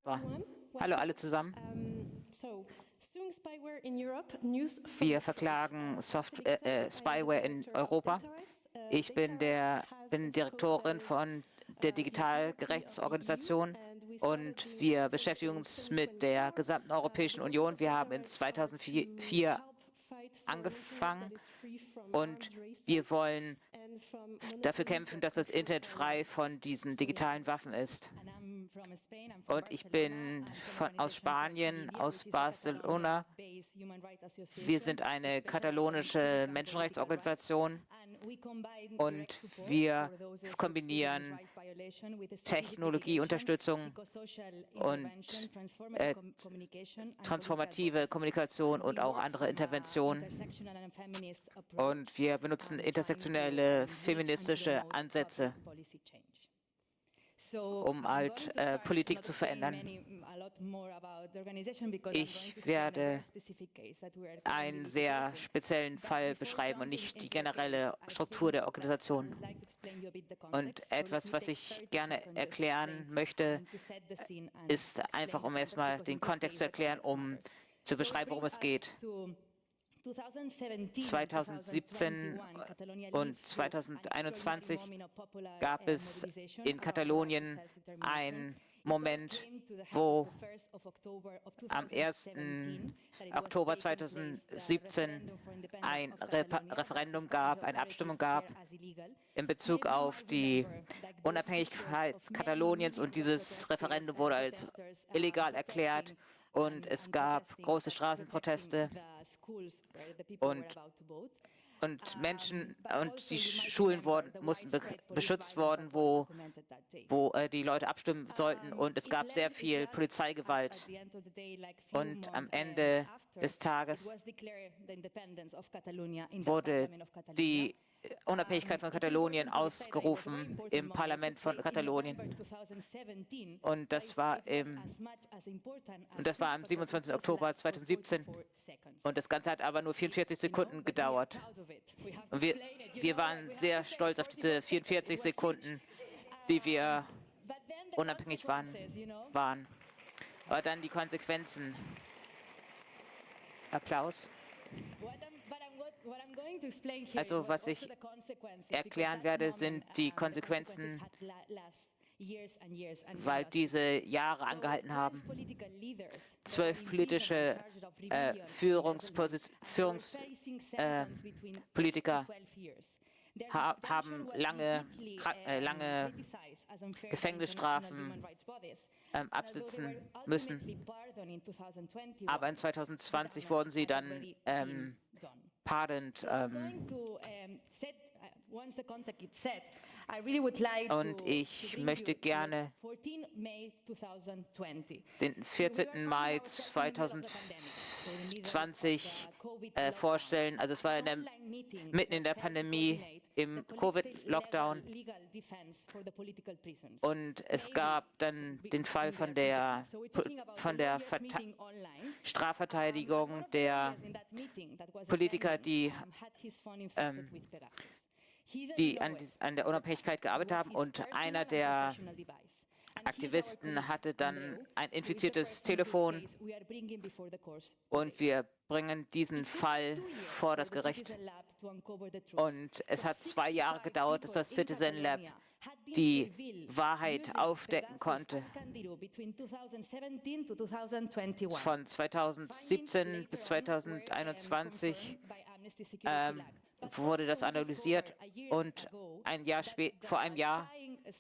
Hallo alle zusammen. Wir verklagen Spyware in Europa. Ich bin Direktorin von der Digitalgerechtsorganisation und wir beschäftigen uns mit der gesamten Europäischen Union. Wir haben in 2004 angefangen und wir wollen dafür kämpfen, dass das Internet frei von diesen digitalen Waffen ist. Und ich bin aus Spanien, aus Barcelona. Wir sind eine katalonische Menschenrechtsorganisation und wir kombinieren Technologieunterstützung und transformative Kommunikation und auch andere Interventionen. Und wir benutzen intersektionelle feministische Ansätze, um Politik zu verändern. Ich werde einen sehr speziellen Fall beschreiben und nicht die generelle Struktur der Organisation. Und etwas, was ich gerne erklären möchte, ist einfach, um erstmal den Kontext zu erklären, um zu beschreiben, worum es geht. 2017 und 2021 gab es in Katalonien einen Moment, wo am 1. Oktober 2017 ein Referendum gab, eine Abstimmung gab in Bezug auf die Unabhängigkeit Kataloniens, und dieses Referendum wurde als illegal erklärt. Und es gab große Straßenproteste und Menschen und die Schulen mussten beschützt worden, wo die Leute abstimmen sollten, und es gab sehr viel Polizeigewalt. Und am Ende des Tages wurde die Unabhängigkeit von Katalonien ausgerufen im Parlament von Katalonien. Und das war am 27. Oktober 2017. Und das Ganze hat aber nur 44 Sekunden gedauert. Und wir waren sehr stolz auf diese 44 Sekunden, die wir unabhängig waren. Aber dann die Konsequenzen. Applaus. Also was ich erklären werde, sind die Konsequenzen, weil diese Jahre angehalten haben. 12 politische Führungspolitiker haben lange Gefängnisstrafen absitzen müssen. Aber in 2020 wurden sie dann pardoned. Und ich möchte gerne den 14. Mai 2020 vorstellen. Also es war mitten in der Pandemie, im Covid-Lockdown. Und es gab dann den Fall von der Strafverteidigung der Politiker, die an der Unabhängigkeit gearbeitet haben, und einer der Aktivisten hatte dann ein infiziertes Telefon, und wir bringen diesen Fall vor das Gericht. Und es hat 2 Jahre gedauert, dass das Citizen Lab die Wahrheit aufdecken konnte. Von 2017 bis 2021 wurde das analysiert, und vor einem Jahr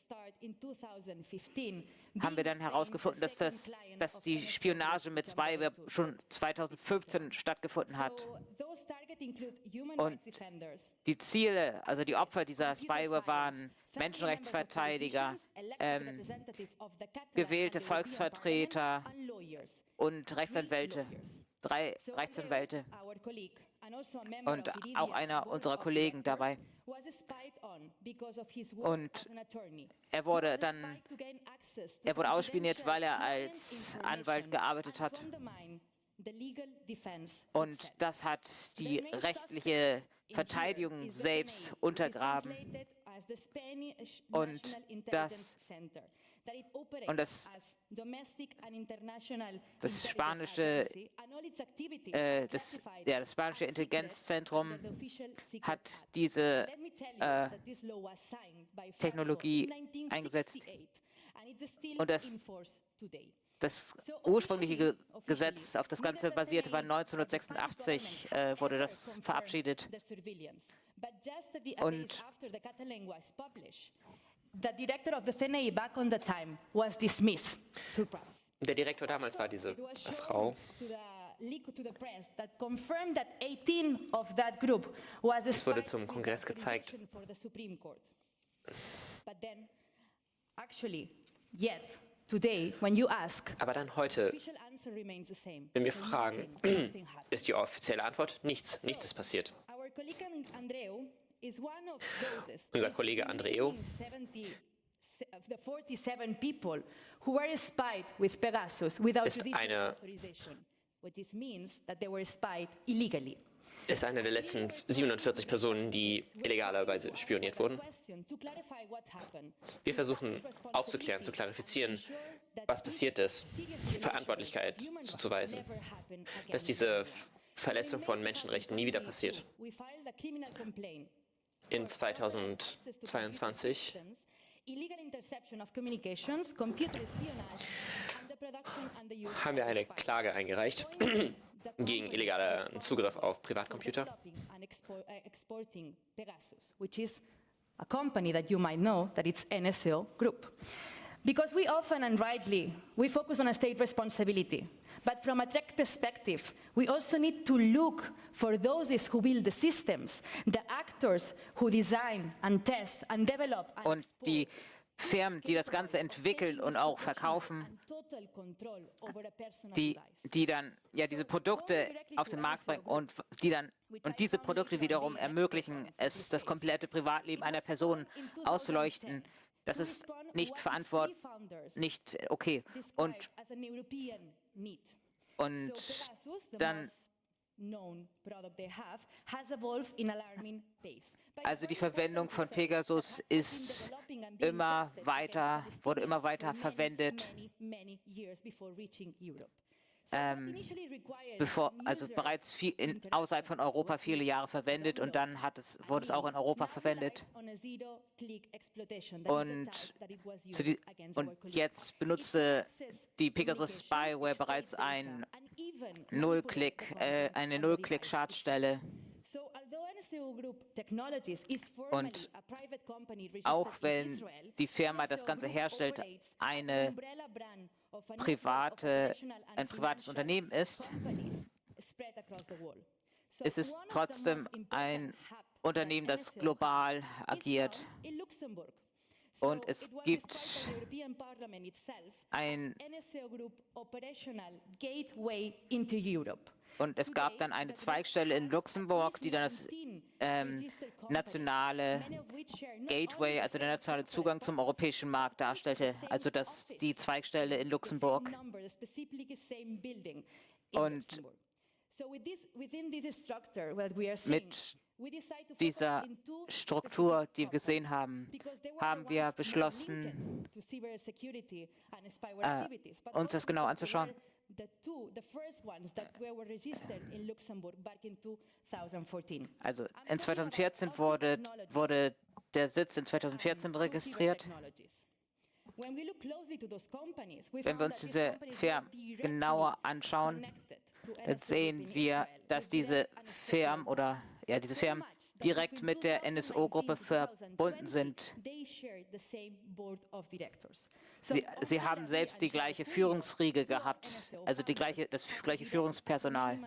haben wir dann herausgefunden, dass die Spionage mit Spyware schon 2015 stattgefunden hat. Und die Ziele, also die Opfer dieser Spyware, waren Menschenrechtsverteidiger, gewählte Volksvertreter und Rechtsanwälte. 3 Rechtsanwälte und auch einer unserer Kollegen dabei. Und er wurde ausspioniert, weil er als Anwalt gearbeitet hat. Und das hat die rechtliche Verteidigung selbst untergraben. Und das Und das spanische das spanische Intelligenzzentrum hat diese Technologie eingesetzt. Und das ursprüngliche Gesetz, auf das Ganze basierte, war 1986, wurde das verabschiedet. Und der Direktor damals war diese Frau. Es wurde zum Kongress gezeigt. Aber dann heute, wenn wir fragen, ist die offizielle Antwort nichts. Nichts ist passiert. Unser Kollege Andreu ist einer der letzten 47 Personen, die illegalerweise spioniert wurden. Wir versuchen aufzuklären, zu klarifizieren, was passiert ist, die Verantwortlichkeit zuzuweisen, dass diese Verletzung von Menschenrechten nie wieder passiert. In 2022 haben wir eine Klage eingereicht gegen illegalen Zugriff auf Privatcomputer. A company that you might know that it's NSO Group. Because we often and rightly, we focus on a state responsibility. But from a tech perspective, we also need to look for those who build the systems, the actors who design and test and develop. Und die Firmen, die das Ganze entwickeln und auch verkaufen, die dann diese Produkte auf den Markt bringen und diese Produkte wiederum ermöglichen, das komplette Privatleben einer Person auszuleuchten. Das ist nicht nicht okay. Und dann also die Verwendung von Pegasus wurde immer weiter verwendet, bereits außerhalb von Europa viele Jahre verwendet und dann wurde es auch in Europa verwendet. Und jetzt benutzte die Pegasus Spyware bereits eine Null-Klick-Schadstelle. Und auch wenn die Firma das Ganze herstellt, ein privates Unternehmen ist, ist es trotzdem ein Unternehmen, das global agiert. Und es gibt es gab dann eine Zweigstelle in Luxemburg, die dann das nationale Gateway, also der nationale Zugang zum europäischen Markt darstellte. Also die Zweigstelle in Luxemburg. Und mit dieser Struktur, die wir gesehen haben, haben wir beschlossen, uns das genau anzuschauen. Also in 2014 wurde der Sitz in 2014 registriert. Wenn wir uns diese Firmen genauer anschauen, dann sehen wir, dass diese Firmen direkt mit der NSO-Gruppe verbunden sind. Sie haben selbst die gleiche Führungsriege gehabt, also das gleiche Führungspersonal.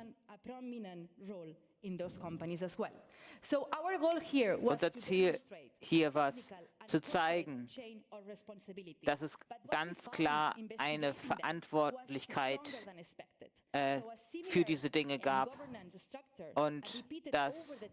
Unser Ziel hier war es, zu zeigen, dass es ganz klar eine Verantwortlichkeit für diese Dinge gab und dass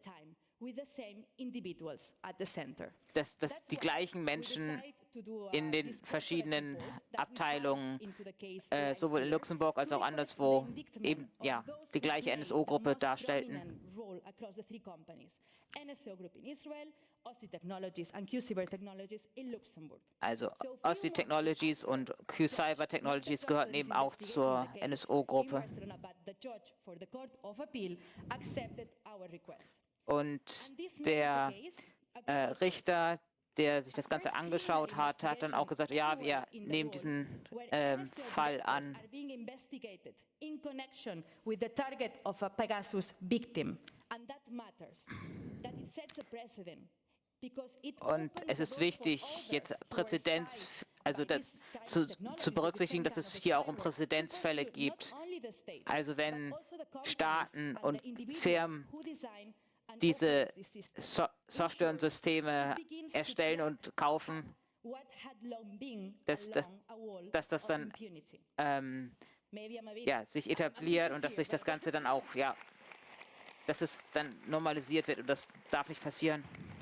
die gleichen Menschen in den verschiedenen Abteilungen, sowohl in Luxemburg als auch anderswo, eben die gleiche NSO-Gruppe darstellten. NSO Group in Israel, Ossi Technologies and Q-Cyber Technologies in Luxembourg. Also Ossi Technologies und Q-Cyber Technologies gehörten eben auch zur NSO-Gruppe. Und der Richter, der sich das Ganze angeschaut hat, hat dann auch gesagt, ja, wir nehmen diesen Fall an. Und es ist wichtig, jetzt Präzedenz, also zu berücksichtigen, dass es hier auch um Präzedenzfälle gibt. Also wenn Staaten und Firmen diese Software und Systeme erstellen und kaufen, dass das dann sich etabliert und dass sich das Ganze dann auch, dass es dann normalisiert wird, und das darf nicht passieren.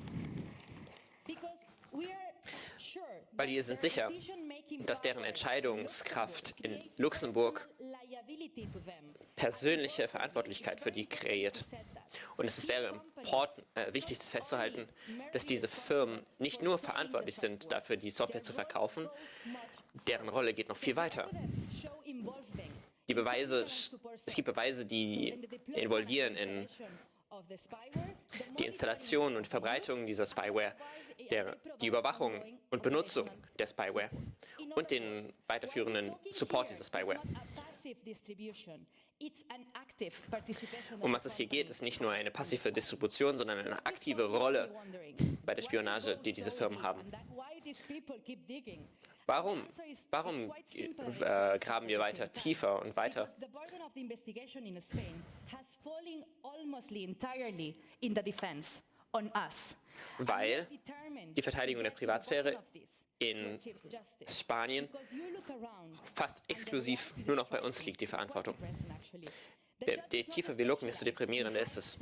Weil wir sind sicher, dass deren Entscheidungskraft in Luxemburg persönliche Verantwortlichkeit für die kreiert. Und es wäre wichtig festzuhalten, dass diese Firmen nicht nur verantwortlich sind, dafür die Software zu verkaufen, deren Rolle geht noch viel weiter. Es gibt Beweise, die involvieren in die Installation und Verbreitung dieser Spyware, die Überwachung und Benutzung der Spyware und den weiterführenden Support dieser Spyware. Um was es hier geht, ist nicht nur eine passive Distribution, sondern eine aktive Rolle bei der Spionage, die diese Firmen haben. Warum graben wir weiter tiefer und weiter? Weil die Verteidigung der Privatsphäre in Spanien fast exklusiv nur noch bei uns liegt, die Verantwortung. Je tiefer wir gucken, desto deprimierender ist es.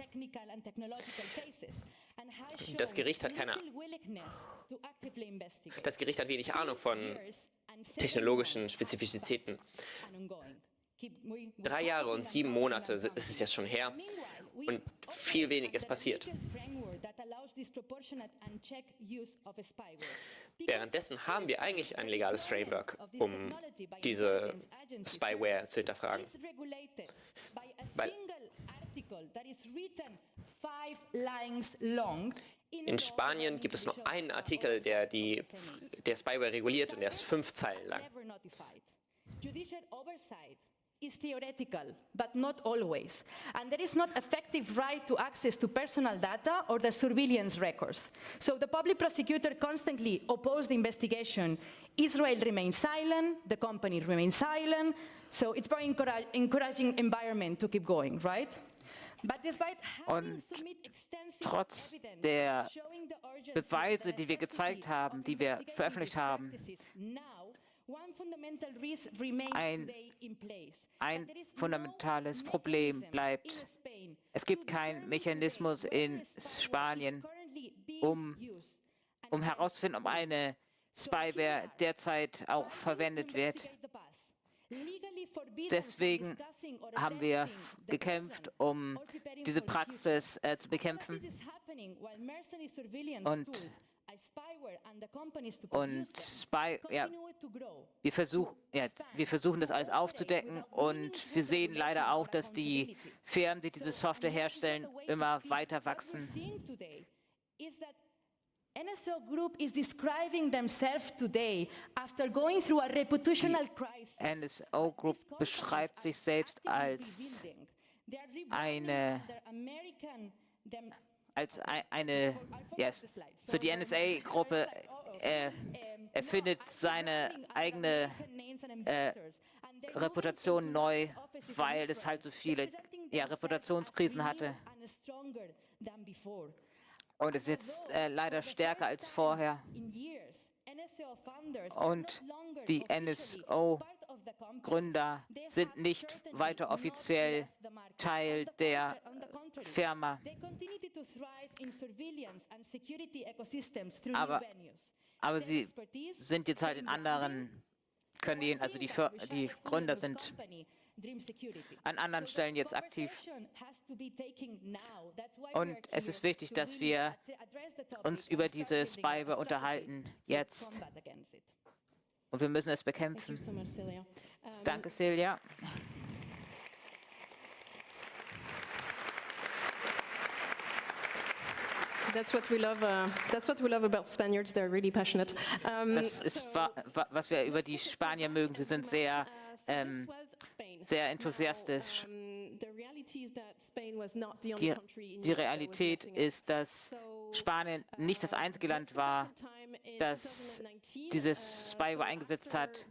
Das Gericht hat wenig Ahnung von technologischen Spezifizitäten. 3 Jahre und 7 Monate ist es jetzt schon her und viel wenig ist passiert. Währenddessen haben wir eigentlich ein legales Framework, um diese Spyware zu hinterfragen. In Spanien gibt es nur einen Artikel, der Spyware reguliert, und der ist 5 Zeilen lang. Is theoretical, but not always. And there is not effective right to access to personal data or the surveillance records. So the public prosecutor constantly opposed the investigation. Israel remains silent, the company remains silent, so it's very encouraging environment to keep going, right? But despite having submitted extensive Trotz der Beweise, die wir gezeigt haben, die wir veröffentlicht haben, ein fundamentales Problem bleibt. Es gibt keinen Mechanismus in Spanien, um herauszufinden, ob eine Spyware derzeit auch verwendet wird. Deswegen haben wir gekämpft, um diese Praxis zu bekämpfen. Wir versuchen das alles aufzudecken, und wir sehen leider auch, dass die Firmen, die diese Software herstellen, immer weiter wachsen. NSO Group is describing themselves today after going through a reputational crisis. NSO Group beschreibt sich selbst als die NSA-Gruppe erfindet seine eigene Reputation neu, weil es halt so viele Reputationskrisen hatte. Und es ist jetzt leider stärker als vorher. Und die NSO-Gründer sind nicht weiter offiziell Teil der Firma. Aber sie sind jetzt halt in anderen Kanälen, also die Gründer sind an anderen Stellen jetzt aktiv. Und es ist wichtig, dass wir uns über diese Spyware unterhalten jetzt. Und wir müssen es bekämpfen. Danke, Celia. That's what we love. That's what we love about Spaniards. They're really passionate. Das ist, was wir über die Spanier mögen. Sie sind sehr, sehr enthusiastisch. Die Realität ist, dass Spanien nicht das einzige Land war, das dieses Spyware eingesetzt hat.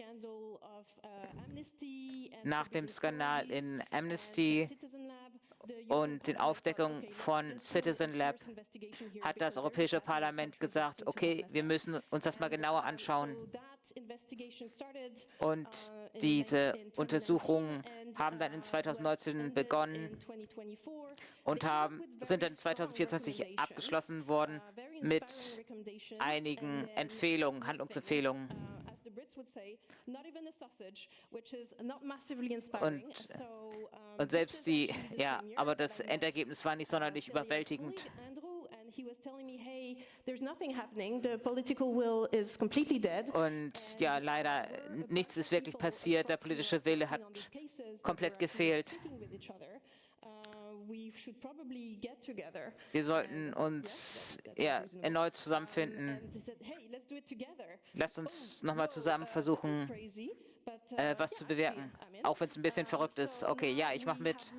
Nach dem Skandal in Amnesty und den Aufdeckungen von Citizen Lab hat das Europäische Parlament gesagt, okay, wir müssen uns das mal genauer anschauen. Und diese Untersuchungen haben dann in 2019 begonnen und sind dann 2024 abgeschlossen worden mit einigen Empfehlungen, Handlungsempfehlungen. Und selbst die, ja, aber das Endergebnis war nicht sonderlich überwältigend. Und ja, leider, nichts ist wirklich passiert. Der politische Wille hat komplett gefehlt. Wir sollten uns erneut zusammenfinden. Lasst uns nochmal zusammen versuchen, was zu bewirken, auch wenn es ein bisschen verrückt ist. Okay, ja, ich mache mit.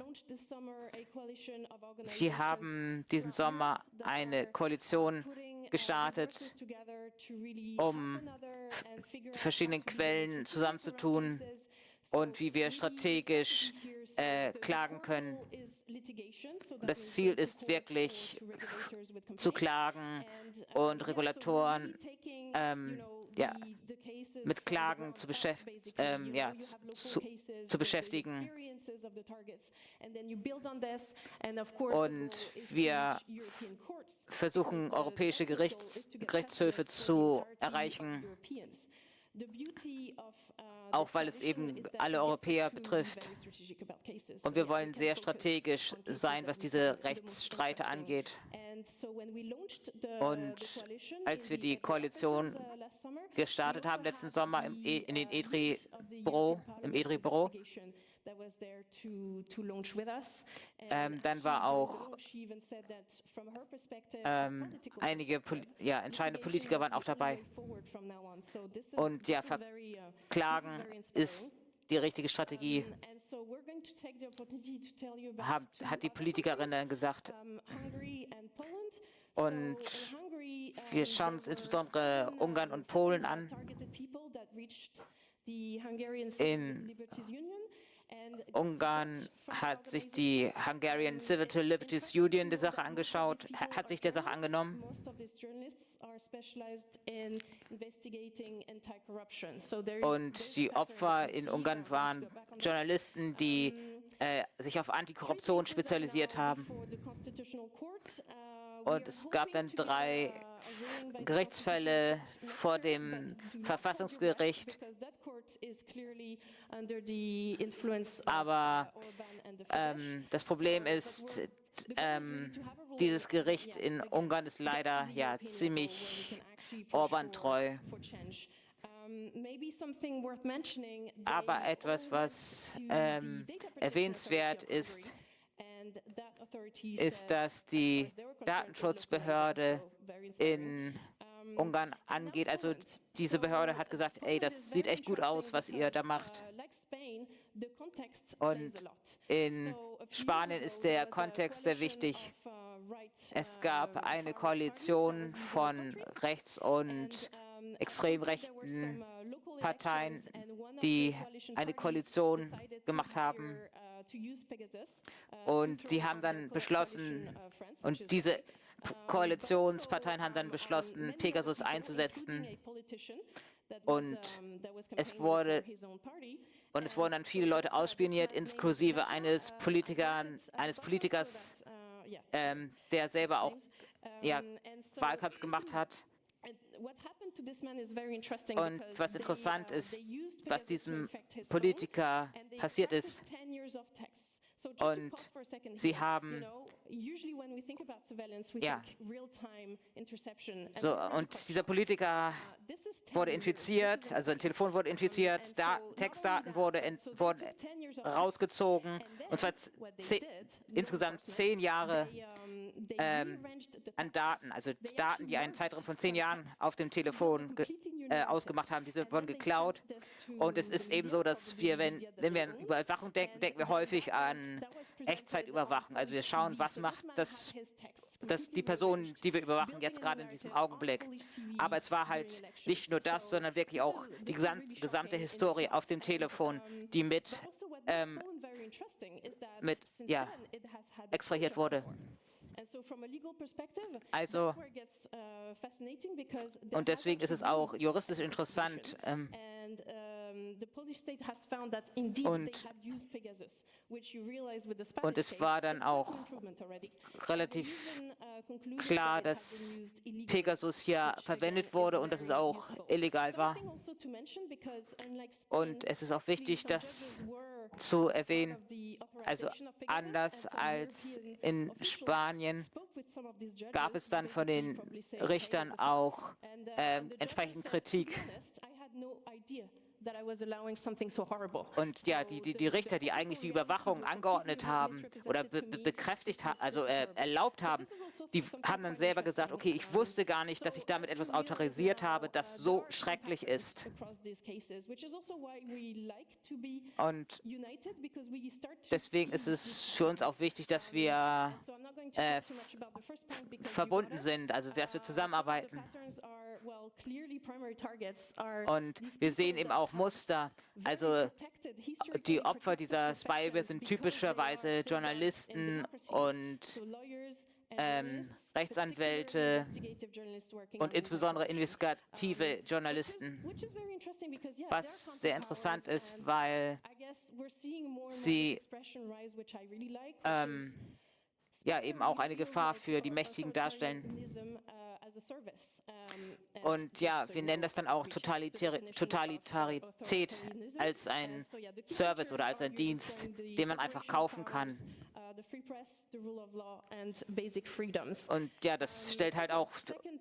Wir haben diesen Sommer eine Koalition gestartet, um verschiedene Quellen zusammenzutun und wie wir strategisch klagen können. Das Ziel ist wirklich zu klagen und Regulatoren mit Klagen zu beschäftigen. Und wir versuchen, europäische Gerichtshöfe zu erreichen, auch weil es eben alle Europäer betrifft. Und wir wollen sehr strategisch sein, was diese Rechtsstreite angeht. Und als wir die Koalition gestartet haben letzten Sommer im EDRI-Büro, dann war auch einige entscheidende Politiker waren auch dabei. Und ja, verklagen ist die richtige Strategie, hat die Politikerin dann gesagt. Und wir schauen uns insbesondere Ungarn und Polen an. In Ungarn hat sich die Hungarian Civil Liberties Union die Sache angeschaut, hat sich der Sache angenommen. Und die Opfer in Ungarn waren Journalisten, die sich auf Antikorruption spezialisiert haben. Und es gab dann 3 Gerichtsfälle vor dem Verfassungsgericht. Aber das Problem ist, dieses Gericht in Ungarn ist leider ziemlich Orban-treu. Aber etwas, was erwähnenswert ist, dass die Datenschutzbehörde in Ungarn angeht. Also diese Behörde hat gesagt, ey, das sieht echt gut aus, was ihr da macht. Und in Spanien ist der Kontext sehr wichtig. Es gab eine Koalition von rechts- und extrem rechten Parteien, die eine Koalition gemacht haben. Und die haben dann beschlossen, und diese Koalitionsparteien haben dann beschlossen, Pegasus einzusetzen. Und es wurden dann viele Leute ausspioniert, inklusive eines Politikers, der selber auch Wahlkampf gemacht hat. Und was interessant ist, was diesem Politiker passiert ist. Und sie haben ja, so, und dieser Politiker wurde infiziert, also ein Telefon wurde infiziert, Textdaten wurden rausgezogen, und zwar insgesamt 10 Jahre an Daten, also Daten, die einen Zeitraum von 10 Jahren auf dem Telefon ausgemacht haben, diese wurden geklaut. Und es ist eben so, dass wir, wenn wir an Überwachung denken, denken wir häufig an Echtzeitüberwachung. Also wir schauen, was macht die Person, die wir überwachen, jetzt gerade in diesem Augenblick. Aber es war halt nicht nur das, sondern wirklich auch die gesamte Historie auf dem Telefon, die mit extrahiert wurde. Also, und deswegen ist es auch juristisch interessant. Und es war dann auch relativ klar, dass Pegasus ja verwendet wurde und dass es auch illegal war. Und es ist auch wichtig, das zu erwähnen. Also anders als in Spanien gab es dann von den Richtern auch entsprechend Kritik. Und ja, die Richter, die eigentlich die Überwachung angeordnet haben oder bekräftigt haben, also erlaubt haben, die haben dann selber gesagt, okay, ich wusste gar nicht, dass ich damit etwas autorisiert habe, das so schrecklich ist. Und deswegen ist es für uns auch wichtig, dass wir verbunden sind, also dass wir zusammenarbeiten. Und wir sehen eben auch Muster. Also die Opfer dieser Spyware sind typischerweise Journalisten und Rechtsanwälte und insbesondere investigative Journalisten. Was sehr interessant ist, weil sie ja eben auch eine Gefahr für die Mächtigen darstellen. Und ja, wir nennen das dann auch Totalitarität als ein Service oder als ein Dienst, den man einfach kaufen kann. Und ja, das stellt halt auch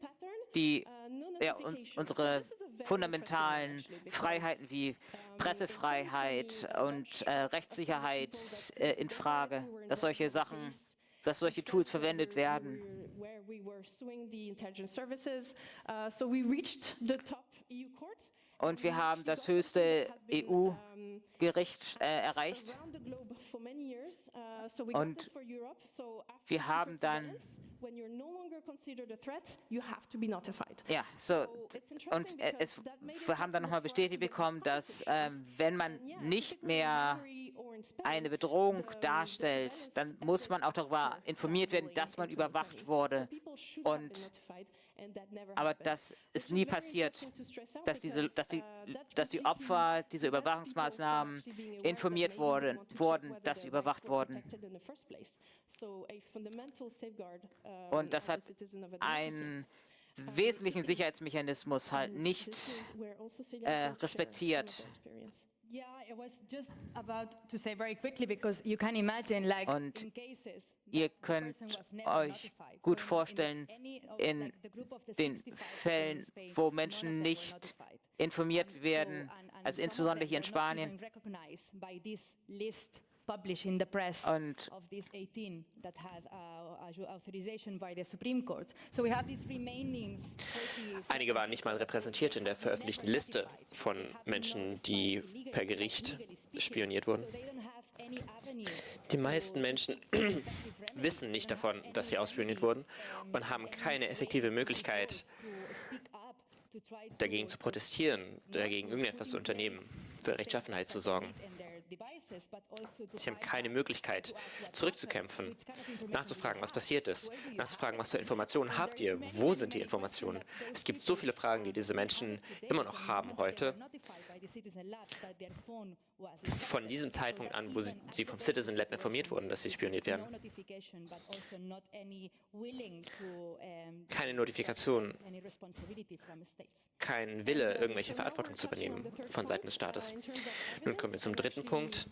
unsere fundamentalen Freiheiten wie Pressefreiheit und Rechtssicherheit in Frage, dass solche Tools verwendet werden. Und wir haben das höchste EU-Gericht erreicht. Und wir haben dann ja, wir haben dann nochmal bestätigt bekommen, dass wenn man nicht mehr eine Bedrohung darstellt, dann muss man auch darüber informiert werden, dass man überwacht wurde. Aber das ist nie passiert, dass die Opfer dieser Überwachungsmaßnahmen informiert wurden, dass sie überwacht wurden. Und das hat einen wesentlichen Sicherheitsmechanismus halt nicht respektiert. Und ihr könnt euch gut vorstellen, in den Fällen, wo Menschen nicht informiert werden, also insbesondere hier in Spanien, und einige waren nicht mal repräsentiert in der veröffentlichten Liste von Menschen, die per Gericht spioniert wurden. Die meisten Menschen wissen nicht davon, dass sie ausspioniert wurden und haben keine effektive Möglichkeit, dagegen zu protestieren, dagegen irgendetwas zu unternehmen, für Rechtschaffenheit zu sorgen. Sie haben keine Möglichkeit, zurückzukämpfen, nachzufragen, was passiert ist, nachzufragen, was für Informationen habt ihr, wo sind die Informationen. Es gibt so viele Fragen, die diese Menschen immer noch haben heute. von diesem Zeitpunkt an, wo sie vom Citizen Lab informiert wurden, dass sie spioniert werden. Keine Notifikation, kein Wille, irgendwelche Verantwortung zu übernehmen von Seiten des Staates. Nun kommen wir zum dritten Punkt.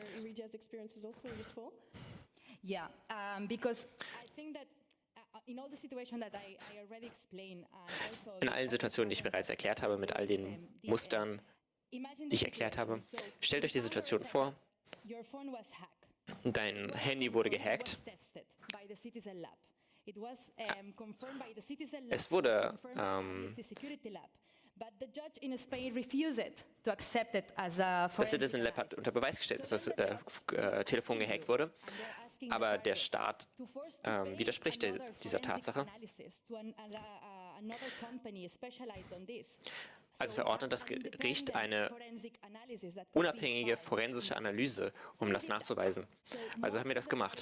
Yeah, because I think that in all the situations that I already explained, and also In allen Situationen, die ich bereits erklärt habe, mit all den Mustern, die ich erklärt habe, stellt euch die Situation vor, your phone was hacked. dein Handy wurde gehackt. Es wurde das Citizen Lab hat unter Beweis gestellt, dass das Telefon gehackt wurde, aber der Staat widerspricht dieser Tatsache. Also verordnet das Gericht eine unabhängige forensische Analyse, um das nachzuweisen. Also haben wir das gemacht.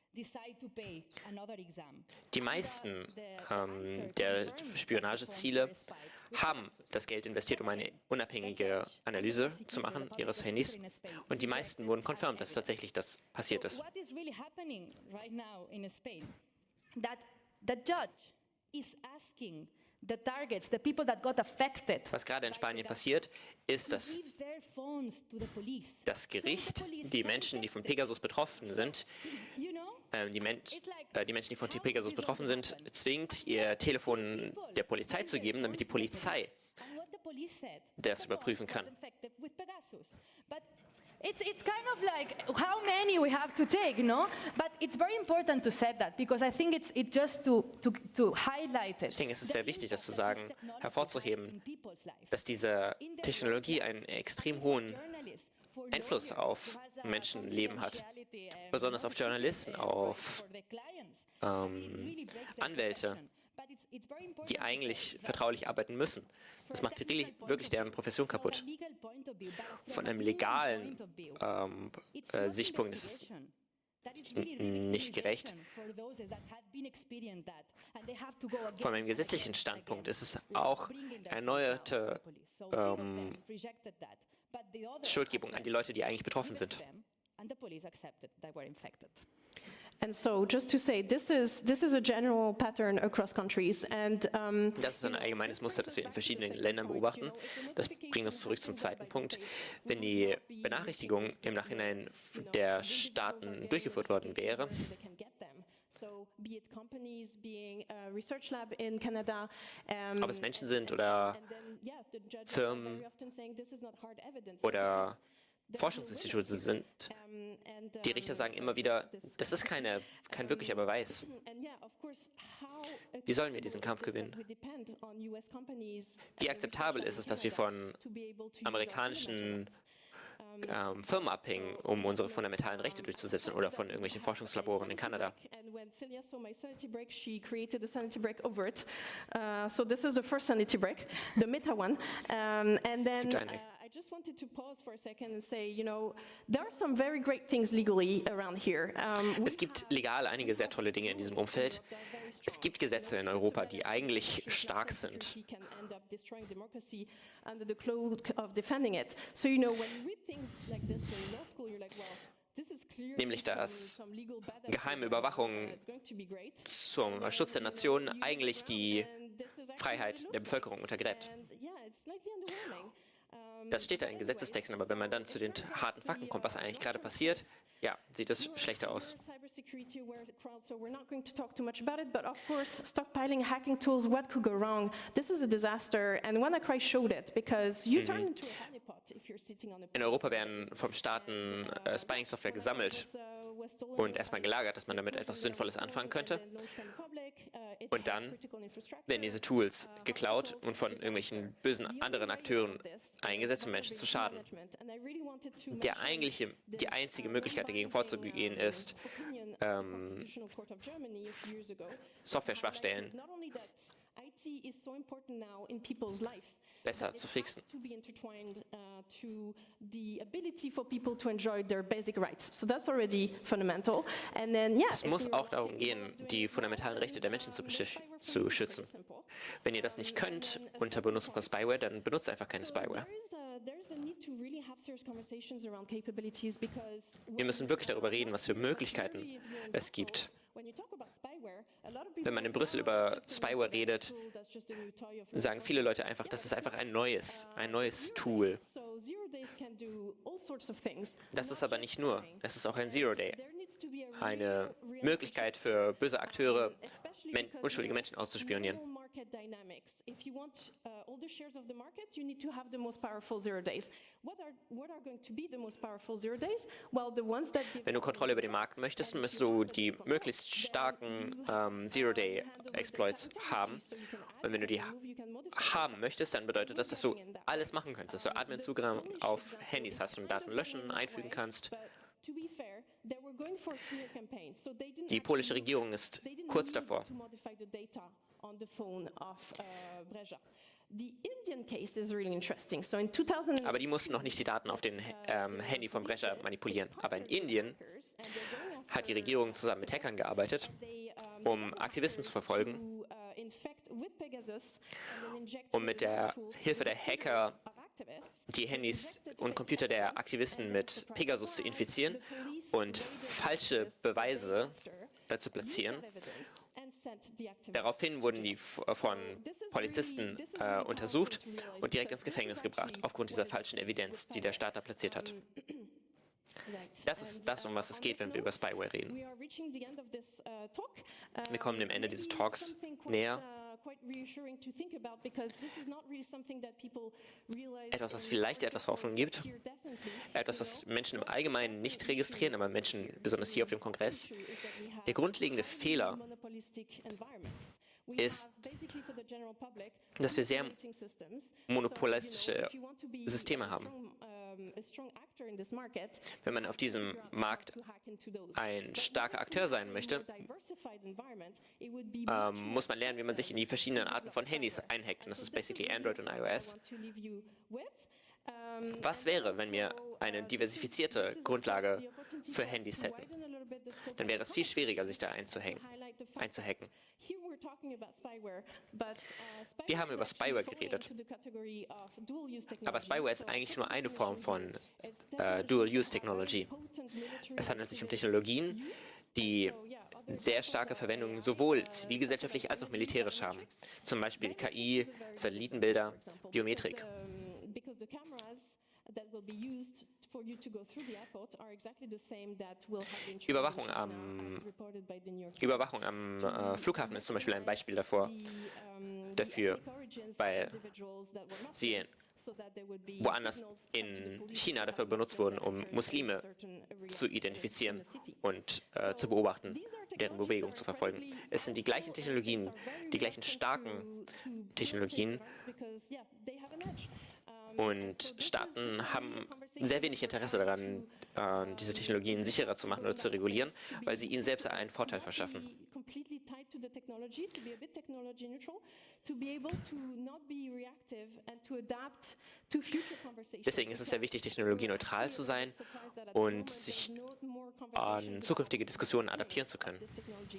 Die meisten der Spionageziele haben das Geld investiert, um eine unabhängige Analyse zu machen ihres Handys. Und die meisten wurden confirmed, dass tatsächlich das passiert ist. What is really happening right now in Spain? That the judge is asking the targets, the people that got affected. Was gerade in Spanien passiert, ist, dass Give their phones to the police. das Gericht die Menschen, die von Pegasus betroffen sind, You know? die Menschen, die von Pegasus betroffen sind, zwingt, ihr Telefon der Polizei zu geben, damit die Polizei And what the police said das überprüfen kann. infected with Pegasus. But it's kind of like how many we have to take, no? But it's very important to say that because I think it's just to highlight it. Ich denke, es ist sehr wichtig, das zu sagen, hervorzuheben, dass diese Technologie einen extrem hohen Einfluss auf Menschenleben hat, besonders auf Journalisten, auf Anwälte, die eigentlich vertraulich arbeiten müssen. Das macht wirklich deren Profession kaputt. Von einem legalen Sichtpunkt ist es nicht gerecht. Von einem gesetzlichen Standpunkt ist es auch eine erneuerte Schuldgebung an die Leute, die eigentlich betroffen sind. And so, just to say, this is a general pattern across countries, and Das ist ein allgemeines Muster, das wir in verschiedenen Ländern beobachten. Das bringt uns zurück zum zweiten Punkt. Wenn die Benachrichtigung im Nachhinein der Staaten durchgeführt worden wäre, they can get them. So, be it companies, being a research lab in Canada, ob es Menschen sind oder and then, yeah, the judges Firmen are very often saying this is not hard evidence. oder Forschungsinstitute sind, And, die Richter sagen immer wieder, das ist kein wirklicher Beweis. and yeah, of course, how Wie sollen wir diesen Kampf gewinnen? we depend on US companies Wie akzeptabel ist es, dass wir von to be able to use our amerikanischen methods. Firmen abhängen, um unsere fundamentalen Rechte durchzusetzen oder von irgendwelchen Forschungslaboren in Kanada? And when Celia saw my sanity break, she created a sanity break over it. So this is the first sanity break, the meta one. And then I just wanted to pause for a second and say, you know, there are some very great things legally around here. Es gibt legal einige sehr tolle Dinge in diesem Umfeld. Es gibt Gesetze in Europa, die eigentlich stark sind. He can end up destroying democracy under the cloak of defending it. So, you know, when you read things like this in law school, you're like, well, this is clearly Nämlich, dass some legal bad geheime Überwachung it's going to be great. zum Schutz der Nation eigentlich die And this is actually Freiheit very der Bevölkerung untergräbt. And yeah, it's slightly underwhelming. Das steht da in Gesetzestexten, aber wenn man dann zu den harten Fakten kommt, was eigentlich gerade passiert, ja, sieht es schlechter aus. Cybersecurity aware crowd, so we're not going to talk too much about it, but of course, stockpiling hacking tools, what could go wrong? This is a disaster, and WannaCry showed it, because you turn into a honeypot if you're sitting on a In Europa werden vom Staaten Spying-Software gesammelt und erstmal gelagert, dass man damit etwas Sinnvolles anfangen könnte. Und dann werden diese Tools geklaut und von irgendwelchen bösen anderen Akteuren eingesetzt, um Menschen zu schaden. Die einzige Möglichkeit dagegen vorzugehen ist, Software-Schwachstellen besser zu fixen. to be intertwined to the ability for people to enjoy their basic rights. So that's already fundamental. And then, yeah, Es muss auch darum gehen, die fundamentalen Rechte der Menschen zu schützen. Wenn ihr das nicht könnt unter Benutzung von Spyware, dann benutzt einfach keine Spyware. Wir müssen wirklich darüber reden, was für Möglichkeiten es gibt. Wenn man in Brüssel über Spyware redet, sagen viele Leute einfach, das ist einfach ein neues Tool. Das ist aber nicht nur, es ist auch ein Zero-Day. Eine Möglichkeit für böse Akteure, unschuldige Menschen auszuspionieren. Wenn du Kontrolle über den Markt möchtest, musst du die möglichst starken Zero-Day-Exploits haben. Und wenn du die haben möchtest, dann bedeutet das, dass du alles machen kannst, dass du Admin-Zugriff auf Handys hast und Daten löschen, einfügen kannst. Die polische Regierung ist kurz davor. Aber die mussten noch nicht die Daten auf dem Handy von Brescia manipulieren. Aber in Indien hat die Regierung zusammen mit Hackern gearbeitet, um Aktivisten zu verfolgen, um mit der Hilfe der Hacker die Handys und Computer der Aktivisten mit Pegasus zu infizieren und falsche Beweise zu platzieren. Daraufhin wurden die von Polizisten untersucht und direkt ins Gefängnis gebracht, aufgrund dieser falschen Evidenz, die der Staat da platziert hat. Das ist das, um was es geht, wenn wir über Spyware reden. Wir kommen dem Ende dieses Talks näher. Etwas, was vielleicht etwas Hoffnung gibt, etwas, was Menschen im Allgemeinen nicht registrieren, aber Menschen, besonders hier auf dem Kongress. Der grundlegende Fehler ist, dass wir sehr monopolistische Systeme haben. Wenn man auf diesem Markt ein starker Akteur sein möchte, muss man lernen, wie man sich in die verschiedenen Arten von Handys einhackt. Und das ist basically Android und iOS. Was wäre, wenn wir eine diversifizierte Grundlage für Handys hätten? Dann wäre es viel schwieriger, sich da einzuhacken. Wir haben über Spyware geredet, aber Spyware ist eigentlich nur eine Form von Dual-Use-Technology. Es handelt sich um Technologien, die sehr starke Verwendung sowohl zivilgesellschaftlich als auch militärisch haben. Zum Beispiel KI, Satellitenbilder, Biometrik. Überwachung am Flughafen ist zum Beispiel ein Beispiel dafür, weil sie woanders in China dafür benutzt wurden, um Muslime zu identifizieren und zu beobachten, deren Bewegung zu verfolgen. Es sind die gleichen Technologien, die gleichen starken Technologien. Und Staaten haben sehr wenig Interesse daran, diese Technologien sicherer zu machen oder zu regulieren, weil sie ihnen selbst einen Vorteil verschaffen. Deswegen ist es sehr wichtig, technologieneutral zu sein und sich an zukünftige Diskussionen adaptieren zu können.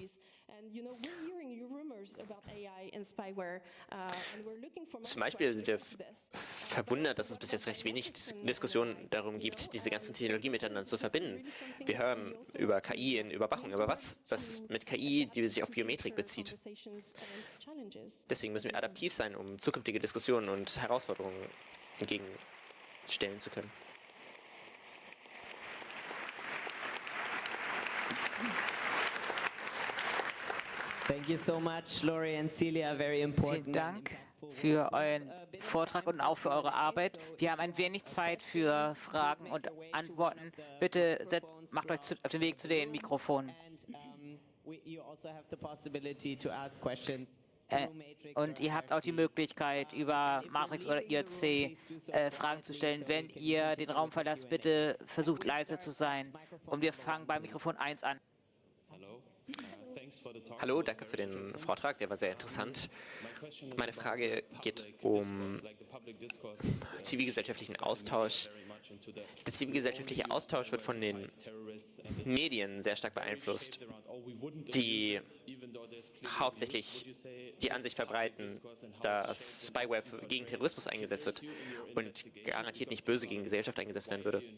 Zum Beispiel sind wir verwundert, dass es bis jetzt recht wenig Diskussionen darum gibt, diese ganzen Technologien miteinander zu verbinden. Wir hören über KI in Überwachung, aber was mit KI, die sich auf Biometrik bezieht? Deswegen müssen wir adaptiv sein, um zukünftige Diskussionen und Herausforderungen entgegenstellen zu können. Thank you so much, Lori and Celia. Very important. Vielen Dank für euren Vortrag und auch für eure Arbeit. Wir haben ein wenig Zeit für Fragen und Antworten. Bitte macht euch auf den Weg zu den Mikrofonen. Und ihr habt auch die Möglichkeit, über Matrix oder IRC Fragen zu stellen. Wenn ihr den Raum verlasst, bitte versucht leise zu sein. Und wir fangen bei Mikrofon 1 an. Hallo, danke für den Vortrag, der war sehr interessant. Meine Frage geht um zivilgesellschaftlichen Austausch Der zivilgesellschaftliche Austausch wird von den Medien sehr stark beeinflusst, die hauptsächlich die Ansicht verbreiten, dass Spyware gegen Terrorismus eingesetzt wird und garantiert nicht böse gegen die Gesellschaft eingesetzt werden würde.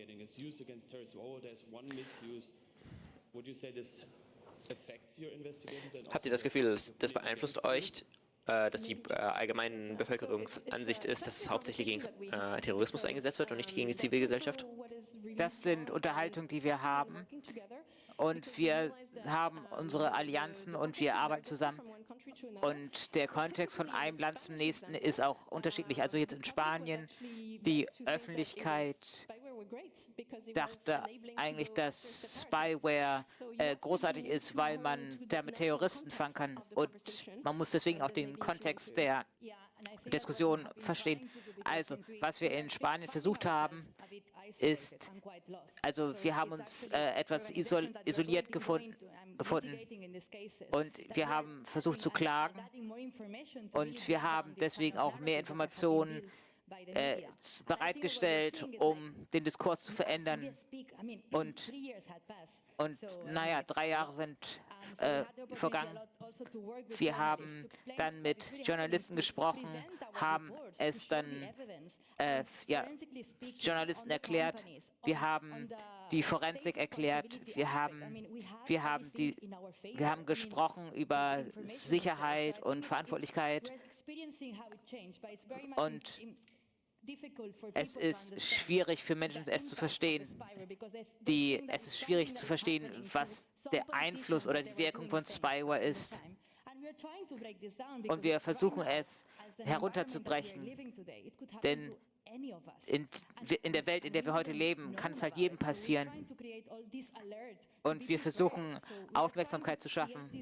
Habt ihr das Gefühl, das beeinflusst euch, dass die allgemeine Bevölkerungsansicht ist, dass es hauptsächlich gegen Terrorismus eingesetzt wird und nicht gegen die Zivilgesellschaft? Das sind Unterhaltungen, die wir haben. Und wir haben unsere Allianzen und wir arbeiten zusammen. Und der Kontext von einem Land zum nächsten ist auch unterschiedlich. Also jetzt in Spanien, die Öffentlichkeit dachte eigentlich, dass Spyware großartig ist, weil man damit Terroristen fangen kann. Und man muss deswegen auch den Kontext der Diskussion verstehen. Also, was wir in Spanien versucht haben, ist, also wir haben uns etwas isoliert gefunden und wir haben versucht zu klagen und wir haben deswegen auch mehr Informationen bereitgestellt, um den Diskurs zu verändern. Und naja, 3 Jahre sind vergangen. Wir haben dann mit Journalisten gesprochen, haben es dann Journalisten erklärt, wir haben die Forensik erklärt, wir haben gesprochen über Sicherheit und Verantwortlichkeit. Und es ist schwierig für Menschen, es zu verstehen. Es ist schwierig zu verstehen, was der Einfluss oder die Wirkung von Spyware ist. Und wir versuchen es herunterzubrechen. Denn in der Welt, in der wir heute leben, kann es halt jedem passieren. Und wir versuchen, Aufmerksamkeit zu schaffen,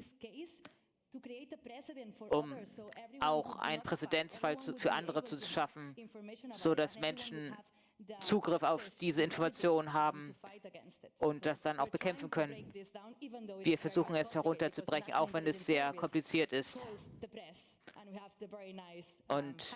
um auch einen Präzedenzfall für andere zu schaffen, sodass Menschen Zugriff auf diese Informationen haben und das dann auch bekämpfen können. Wir versuchen es herunterzubrechen, auch wenn es sehr kompliziert ist. Und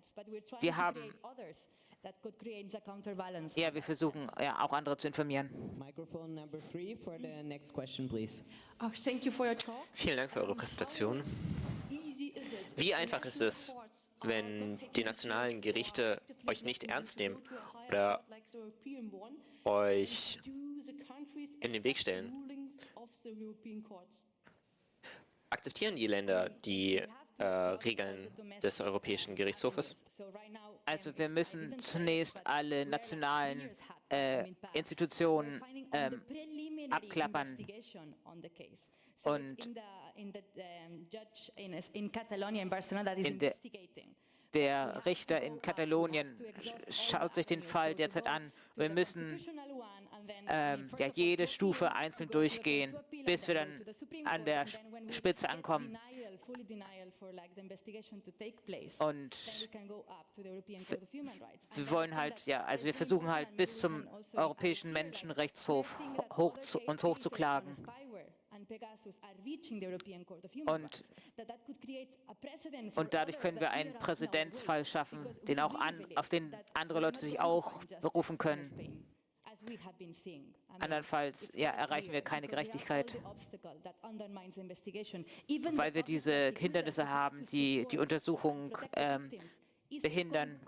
wir versuchen auch andere zu informieren. Microphone number 3 for the next question, please. Oh, thank you for your talk. Vielen Dank für eure Präsentation. Wie einfach ist es, wenn die nationalen Gerichte euch nicht ernst nehmen oder euch in den Weg stellen? Akzeptieren die Länder die Regeln des Europäischen Gerichtshofes? Also wir müssen zunächst alle nationalen Institutionen abklappern. Und der Richter in Katalonien schaut sich den Fall derzeit an. Wir müssen jede Stufe einzeln durchgehen, bis wir dann an der Spitze ankommen. Und wir wollen halt, also wir versuchen halt bis zum Europäischen Menschenrechtshof uns hochzuklagen. Und dadurch können wir einen Präzedenzfall schaffen, auf den andere Leute sich auch berufen können. Andernfalls erreichen wir keine Gerechtigkeit, weil wir diese Hindernisse haben, die die Untersuchung behindern.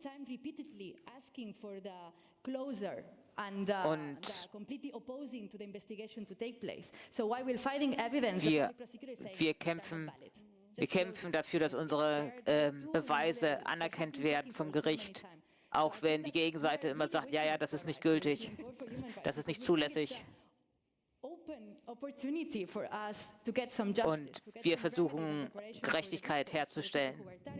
Wir kämpfen dafür, dass unsere Beweise anerkannt werden vom Gericht, auch wenn die Gegenseite immer sagt, ja, das ist nicht gültig, das ist nicht zulässig. Und wir versuchen, Gerechtigkeit herzustellen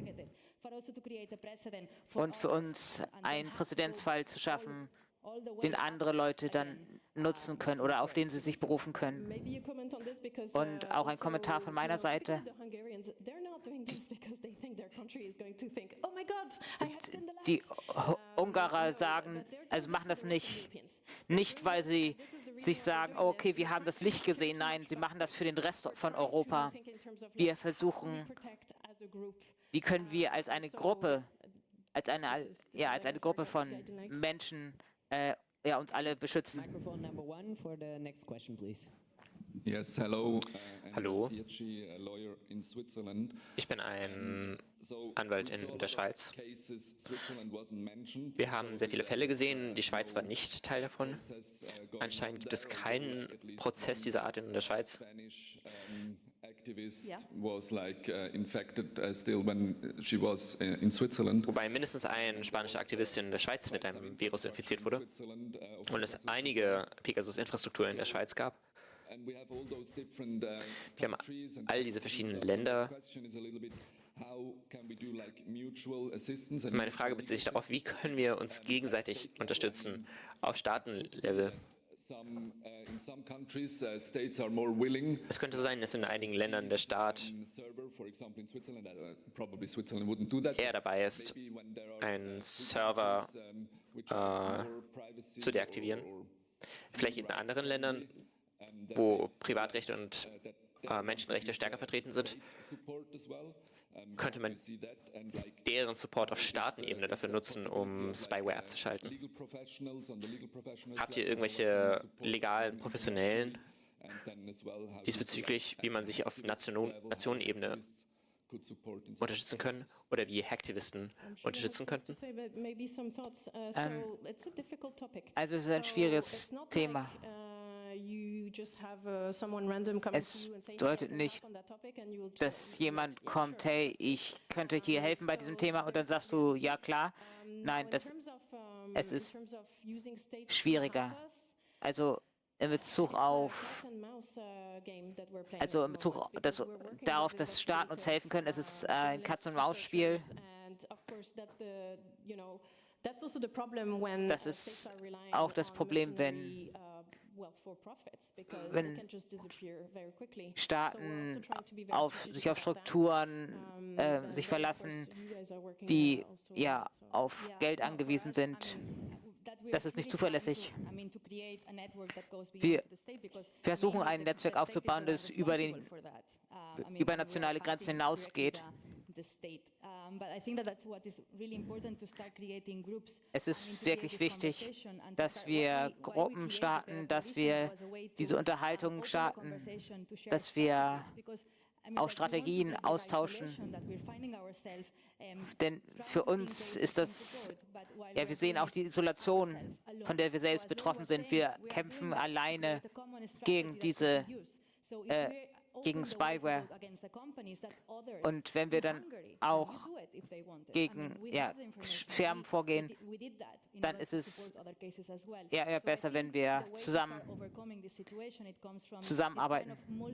und für uns einen Präzedenzfall zu schaffen, den andere Leute dann nutzen können oder auf den sie sich berufen können. Und auch ein Kommentar von meiner Seite. Die Ungarer machen das nicht, weil sie sich sagen, okay, wir haben das Licht gesehen. Nein, sie machen das für den Rest von Europa. Wir versuchen, wie können wir als eine Gruppe als eine Gruppe von Menschen uns alle beschützen. Microphone number 1 for the next question, please. Yes, hello. Hallo. Andreas Dietschi, a lawyer in Switzerland. Ich bin ein So, Anwalt we saw in a der lot of Schweiz. cases. Switzerland wasn't mentioned. Wir haben sehr viele Fälle gesehen, die Schweiz war nicht Teil davon. Anscheinend gibt es keinen Prozess dieser Art in der Schweiz. Spanish activist Yeah. was like infected still when she was in Switzerland. Wobei mindestens ein spanischer Aktivist in der Schweiz mit einem Virus infiziert wurde Switzerland, of und es einige Pegasus-Infrastrukturen in der Schweiz gab. And we have all those different Wir haben countries and all diese countries verschiedenen and Länder. the question is a little bit, how can we do like mutual assistance? And Meine Frage bezieht sich darauf, wie können wir uns gegenseitig unterstützen auf Staatenlevel. in some countries, states are more willing. Es könnte sein, dass in einigen Ländern der Staat Server, for example, in Switzerland, probably Switzerland wouldn't do that. eher dabei ist, Maybe when there are einen Server which are more privacy zu deaktivieren. or Vielleicht in anderen Ländern, wo Privatrechte und Menschenrechte stärker vertreten sind, support as well. könnte man See that and like deren Support auf Staatenebene dafür nutzen, um Spyware abzuschalten. legal professionals on the legal professionals. Habt ihr irgendwelche legalen Professionellen And then as well how diesbezüglich, wie man sich auf Nationenebene could support in unterstützen können oder wie Hacktivisten unterstützen könnten? To say, but maybe some thoughts. So it's a difficult topic. Also es ist ein So schwieriges it's not Thema. like, you just have someone random coming Es to you and saying, bedeutet "Hey, I can nicht, help on that topic," and you'll dass just- jemand kommt, hey, ich könnte hier helfen bei diesem Thema und dann sagst du, ja klar. Nein, In das, terms of, es in ist terms of using states to schwieriger. help us, Also in Bezug it's a auf, cat and mouse, game that we're playing also at in the Bezug moment, das, because we're working darauf, with dass Staaten uns investigative, helfen können, es ist ein journalists, Katz-und-Maus-Spiel. researchers, and of course that's the, that's also the problem when Das states ist are relying auch das on Problem, wenn mercenary, well, for profits, because they wenn can just disappear very quickly. Staaten So we're also trying to be very sich auf strategic about that. Strukturen But sich of verlassen, course, you guys are working die also ja on that, so- auf Yeah, Geld no, for angewiesen us, sind. Das ist nicht zuverlässig. Wir versuchen ein Netzwerk aufzubauen, das über nationale Grenzen hinausgeht. Es ist wirklich wichtig, dass wir Gruppen starten, dass wir diese Unterhaltungen starten, dass wir auch Strategien austauschen. Denn für uns ist das, ja, wir sehen auch die Isolation, von der wir selbst betroffen sind. Wir kämpfen alleine gegen diese, gegen Spyware. Und wenn wir dann auch gegen Firmen vorgehen, dann ist es eher besser, wenn wir zusammenarbeiten.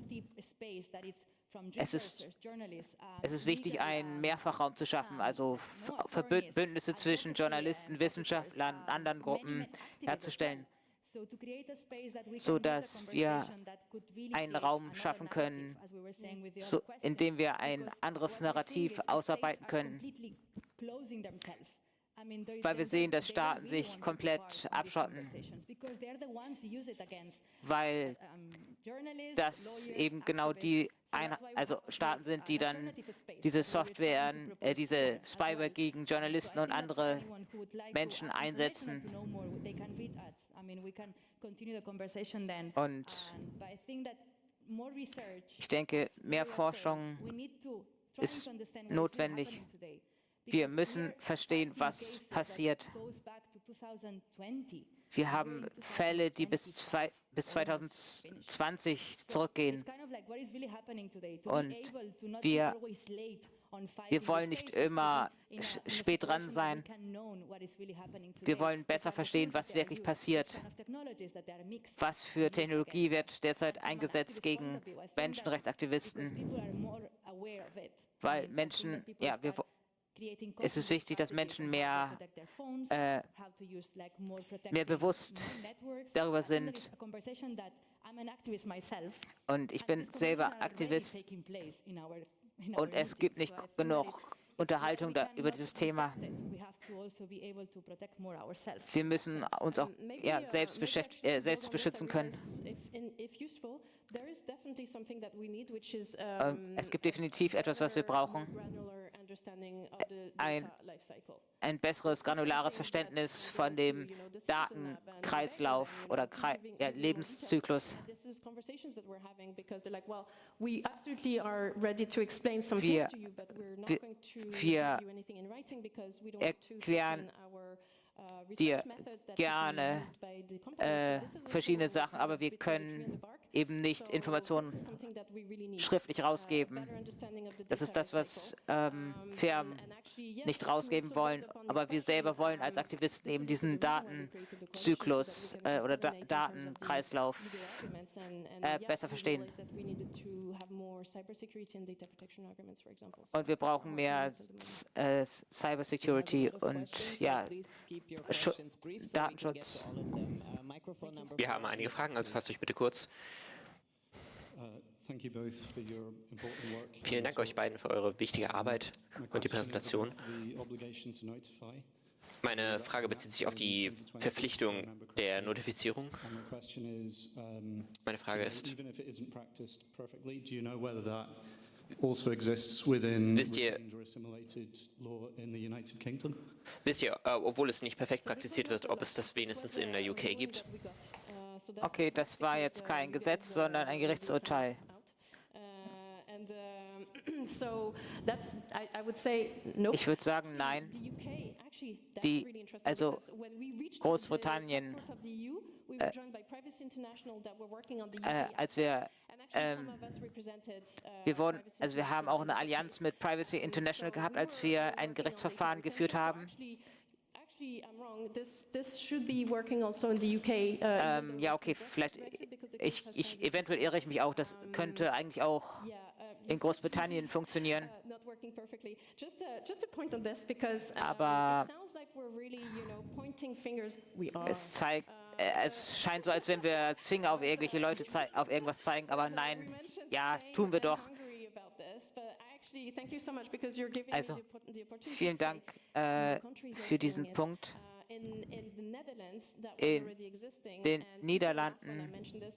Es ist wichtig, einen Mehrfachraum zu schaffen, also Bündnisse zwischen Journalisten, Wissenschaftlern, anderen Gruppen herzustellen, sodass wir einen Raum schaffen können, in dem wir ein anderes Narrativ ausarbeiten können. Weil wir sehen, dass Staaten sich komplett abschotten, weil das eben genau also Staaten sind, die dann diese Software, diese Spyware gegen Journalisten und andere Menschen einsetzen. Und ich denke, mehr Forschung ist notwendig. Wir müssen verstehen, was passiert. Wir haben Fälle, die bis 2020 zurückgehen. Und wir wollen nicht immer spät dran sein. Wir wollen besser verstehen, was wirklich passiert. Was für Technologie wird derzeit eingesetzt gegen Menschenrechtsaktivisten? Weil Menschen, ja, es ist wichtig, dass Menschen mehr bewusst darüber sind. Und ich bin selber Aktivist und es gibt nicht genug Unterhaltung über dieses Thema. Wir müssen uns auch selbst beschützen können. Es gibt definitiv etwas, was wir brauchen. ein besseres, granulares Verständnis von dem Datenkreislauf oder Lebenszyklus. Wir erklären dir gerne verschiedene Sachen, aber wir können eben nicht Informationen schriftlich rausgeben. Das ist das, was Firmen nicht rausgeben wollen, aber wir selber wollen als Aktivisten eben diesen Datenzyklus oder Datenkreislauf besser verstehen. Und wir brauchen mehr Cybersecurity und Datenschutz. Wir haben einige Fragen, also fasst euch bitte kurz. Vielen Dank euch beiden für eure wichtige Arbeit und die Präsentation. Meine Frage bezieht sich auf die Verpflichtung der Notifizierung. Meine Frage ist, wisst ihr, obwohl es nicht perfekt praktiziert wird, ob es das wenigstens in der UK gibt? Okay, das war jetzt kein Gesetz, sondern ein Gerichtsurteil. Ich würde sagen, nein. Also Großbritannien, als wir haben auch eine Allianz mit Privacy International gehabt, als wir ein Gerichtsverfahren geführt haben. Ja, okay, vielleicht, eventuell irre ich mich auch, das könnte eigentlich auch in Großbritannien funktionieren. Aber es scheint so, als wenn wir Finger auf irgendwelche Leute auf irgendwas zeigen, aber nein, ja, tun wir doch. Also, vielen Dank für diesen Punkt. In den Niederlanden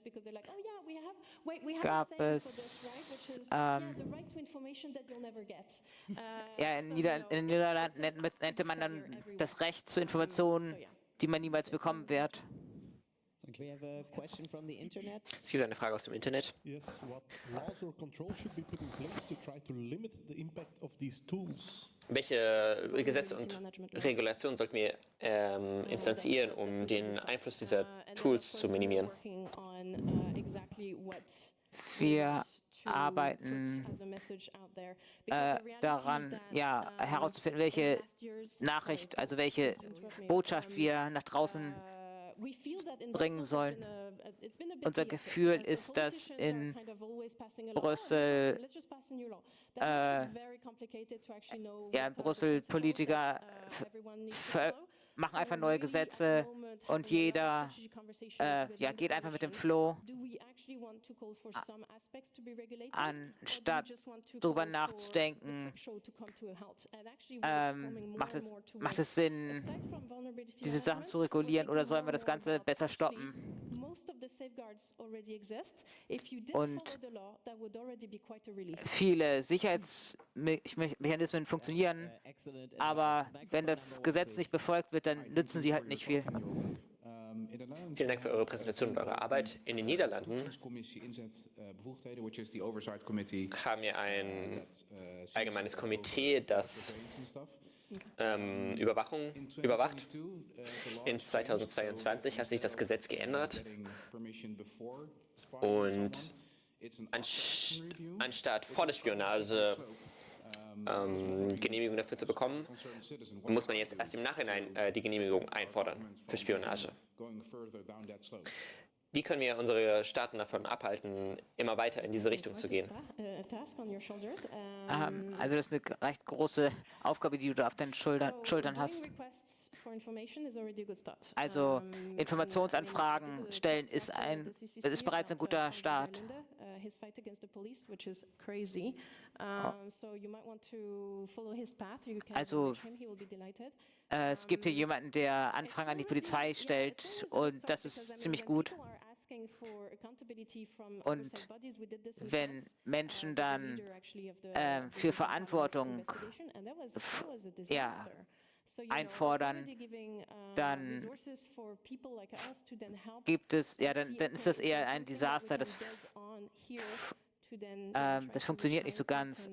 gab es, in den Niederlanden nannte man dann das Recht zu Informationen, die man niemals bekommen wird. Es gibt eine Frage aus dem Internet. Welche Gesetze und Regulationen sollten wir instanzieren, um den Einfluss dieser Tools zu minimieren? Wir arbeiten daran, herauszufinden, welche Nachricht, also welche Botschaft wir nach draußen bringen sollen. Unser Gefühl ist, dass in Brüssel Politiker machen einfach neue Gesetze und jeder geht einfach mit dem Flow, anstatt darüber nachzudenken, macht es Sinn, diese Sachen zu regulieren oder sollen wir das Ganze besser stoppen? Und viele Sicherheitsmechanismen funktionieren, aber wenn das Gesetz nicht befolgt wird, dann nützen sie halt nicht viel. Vielen Dank für eure Präsentation und eure Arbeit. In den Niederlanden haben wir ein allgemeines Komitee, das Überwachung überwacht. In 2022 hat sich das Gesetz geändert und anstatt vor der Spionage Genehmigung dafür zu bekommen, muss man jetzt erst im Nachhinein die Genehmigung einfordern für Spionage. Wie können wir unsere Staaten davon abhalten, immer weiter in diese Richtung zu gehen? Also das ist eine recht große Aufgabe, die du auf deinen Schultern hast. Also Informationsanfragen stellen ist bereits ein guter Start. Also es gibt hier jemanden, der Anfragen an die Polizei stellt und das ist ziemlich gut. Und wenn Menschen dann für Verantwortung einfordern, dann gibt es, dann ist das eher ein Desaster. Das funktioniert nicht so ganz.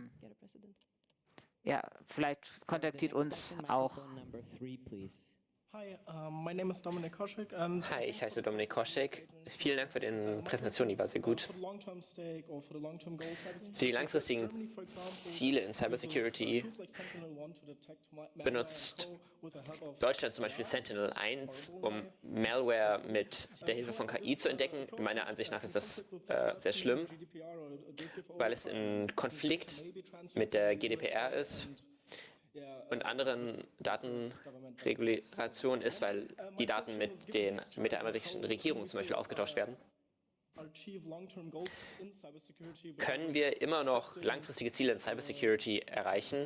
Vielleicht kontaktiert uns auch. Hi, my name is Dominik Koschek and Hi, ich heiße Dominik Koschek. Vielen Dank für die Präsentation, die war sehr gut. Für die langfristigen Ziele in Cybersecurity benutzt Deutschland zum Beispiel Sentinel-1, um Malware mit der Hilfe von KI zu entdecken. Meiner Ansicht nach ist das sehr schlimm, weil es in Konflikt mit der GDPR ist und anderen Datenregulationen ist, weil die Daten mit der amerikanischen Regierung zum Beispiel ausgetauscht werden. Können wir immer noch langfristige Ziele in Cybersecurity erreichen,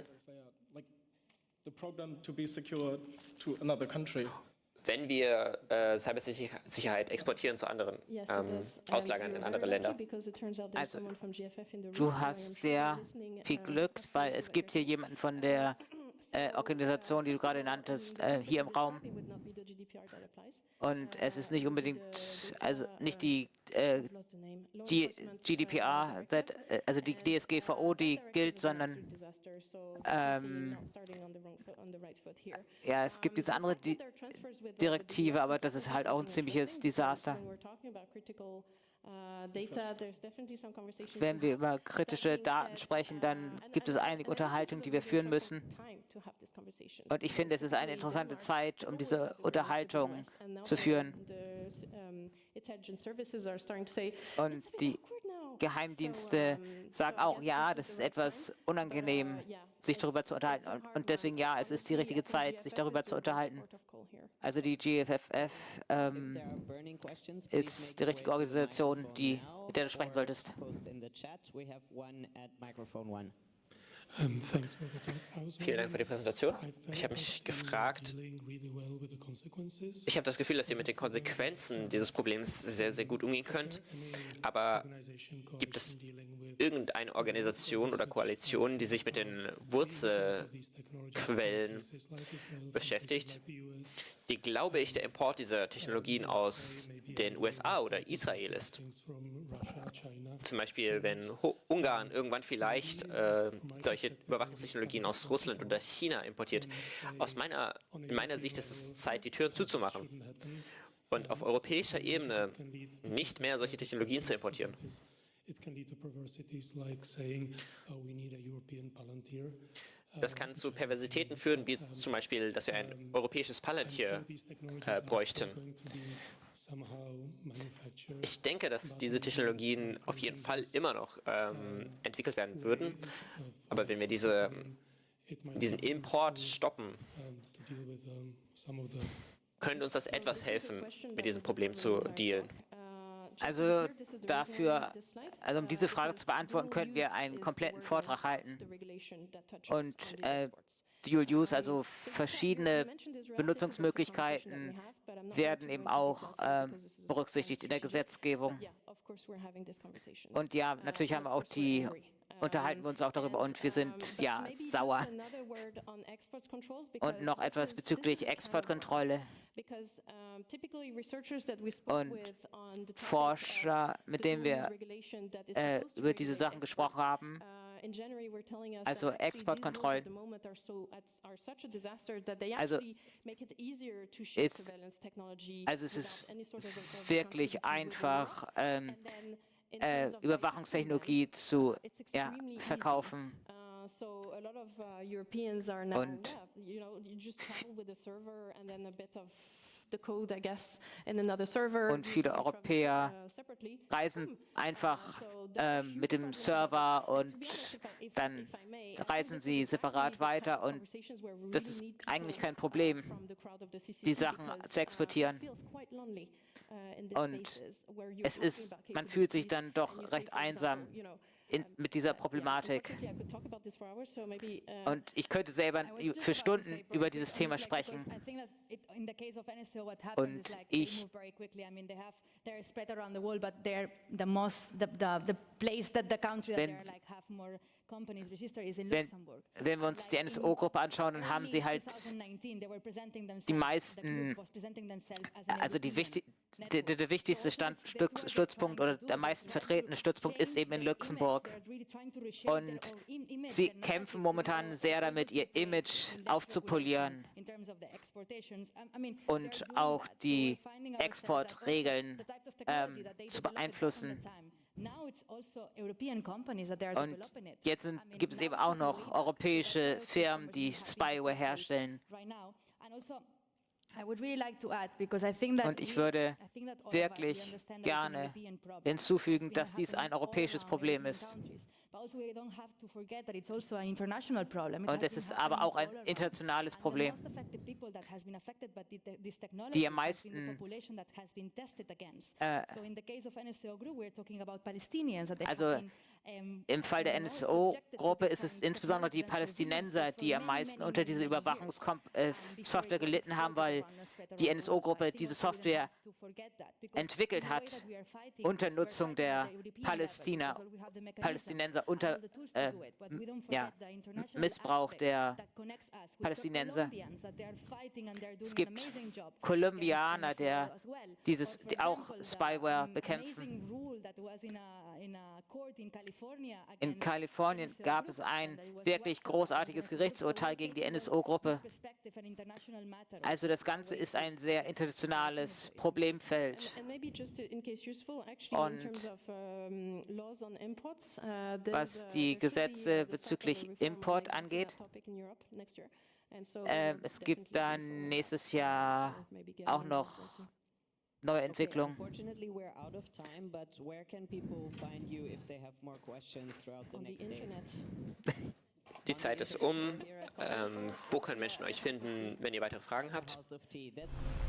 wenn wir Cybersicherheit exportieren zu anderen, auslagern in andere Länder? Also, du hast sehr viel Glück, weil es gibt hier jemanden von der Organisation, die du gerade nanntest, hier im Raum. Und es ist nicht unbedingt, also nicht die GDPR, also die DSGVO, die gilt, sondern es gibt diese andere Direktive, aber das ist halt auch ein ziemliches Desaster. Wenn wir über kritische Daten sprechen, dann gibt es einige Unterhaltungen, die wir führen müssen. Und ich finde, es ist eine interessante Zeit, um diese Unterhaltung zu führen. Und die Geheimdienste sagen auch, ja, das ist etwas unangenehm, sich darüber zu unterhalten. Und deswegen, ja, es ist die richtige Zeit, sich darüber zu unterhalten. Also die GFFF ist die richtige Organisation, mit der du sprechen solltest. Vielen Dank für die Präsentation. Ich habe mich gefragt, ich habe das Gefühl, dass ihr mit den Konsequenzen dieses Problems sehr, sehr gut umgehen könnt. Aber gibt es irgendeine Organisation oder Koalition, die sich mit den Wurzelquellen beschäftigt, die, glaube ich, der Import dieser Technologien aus den USA oder Israel ist? Zum Beispiel, wenn Ungarn irgendwann vielleicht solche Überwachungstechnologien aus Russland oder China importiert. In meiner Sicht ist es Zeit, die Türen zuzumachen und auf europäischer Ebene nicht mehr solche Technologien zu importieren. Das kann zu Perversitäten führen, wie zum Beispiel, dass wir ein europäisches Palantir bräuchten. Ich denke, dass diese Technologien auf jeden Fall immer noch entwickelt werden würden. Aber wenn wir diesen Import stoppen, könnte uns das etwas helfen, mit diesem Problem zu dealen. Also um diese Frage zu beantworten, können wir einen kompletten Vortrag halten. Und Dual Use, also verschiedene Benutzungsmöglichkeiten, werden eben auch berücksichtigt in der Gesetzgebung. Und ja, natürlich unterhalten wir uns auch darüber und wir sind sauer. Und noch etwas bezüglich Exportkontrolle. Und Forscher, mit denen wir über diese Sachen gesprochen haben, also Exportkontrollen, also es ist wirklich einfach, Überwachungstechnologie zu verkaufen. Und viele Europäer reisen einfach mit dem Server und dann reisen sie separat weiter und das ist eigentlich kein Problem, die Sachen zu exportieren. Und man fühlt sich dann doch recht einsam mit dieser Problematik. Quickly, I could talk about this for hours, so maybe, Und ich könnte selber für Stunden über dieses Thema sprechen. I think that in the case of NSO, what happens Und is like they ich- move very quickly. I mean, they're spread around the world, but they're the place that the country that Wenn- they're like have more companies registered is in Wenn, Luxembourg. wenn wir uns die NSO-Gruppe anschauen, dann haben sie halt 2019, they were presenting themselves, die the meisten, group was presenting themselves as an also European der wichtigste Stützpunkt oder der meisten vertretene Stützpunkt ist eben in Luxemburg. Und sie kämpfen momentan sehr damit, ihr Image aufzupolieren und auch die Exportregeln zu beeinflussen. Und jetzt gibt es eben auch noch europäische Firmen, die Spyware herstellen. Und ich würde wirklich gerne hinzufügen, dass dies ein europäisches Problem ist. Und es ist aber auch ein internationales Problem. Die am meisten, also im Fall der NSO-Gruppe ist es insbesondere die Palästinenser, die am meisten unter dieser Überwachungssoftware gelitten haben, weil die NSO-Gruppe diese Software entwickelt hat unter Nutzung der Palästinenser, unter Missbrauch der Palästinenser. Es gibt Kolumbianer, die auch Spyware bekämpfen. In Kalifornien gab es ein wirklich großartiges Gerichtsurteil gegen die NSO-Gruppe. Also das Ganze ist ein sehr internationales Problemfeld. Und was die Gesetze bezüglich Import angeht, es gibt dann nächstes Jahr auch noch neue Entwicklungen. Unfortunately, we're out of time, but where can people find you if they have more questions throughout the next days? Die Zeit ist um. Wo können Menschen euch finden, wenn ihr weitere Fragen habt? House of Tea. That